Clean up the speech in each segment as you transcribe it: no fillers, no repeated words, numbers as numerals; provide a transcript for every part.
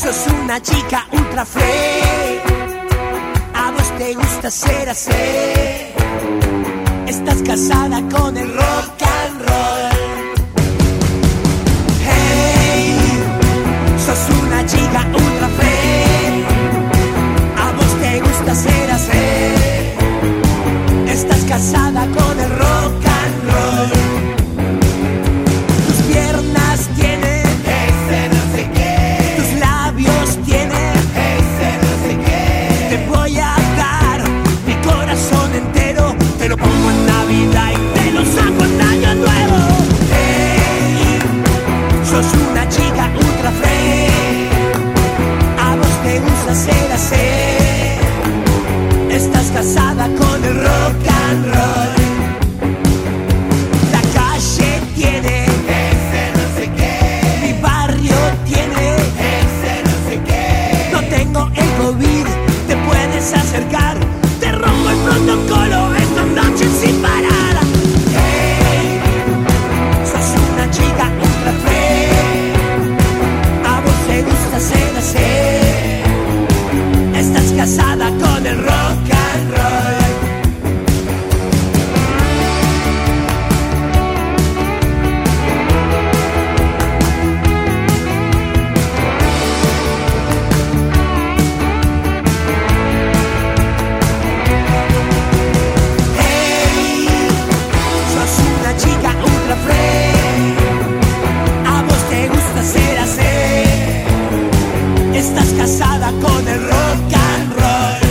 Sos una chica ultra free, a vos te gusta ser así. Estás casada con el rock and roll. Hey, sos una chica ultra free, a vos te gusta ser así. Estás casada con el rock and roll. Tus piernas tienen ese no sé qué, tus labios tienen ese no sé qué. Te voy a dar mi corazón entero, te lo pongo en Navidad y te lo saco en Año Nuevo. Hey, sos una chica ultra free, a vos te gusta ser así. Estás casada con el rock and roll. La calle tiene ese no sé qué, mi barrio tiene ese no sé qué. No tengo el COVID, te puedes acercar, te rompo el protocolo esta noche sin parar. Hey, sos una chica ultra free, a vos te gusta ser así. Estás casada con el rock and roll. Chica ultra free, a vos te gusta ser así. Estás casada con el rock and roll.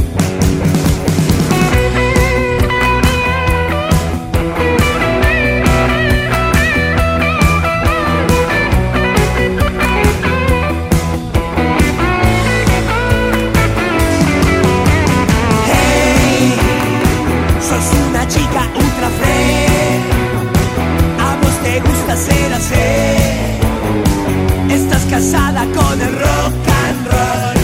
Hey, sos una chica ultra free, te gusta ser así. Estás casada con el rock and roll.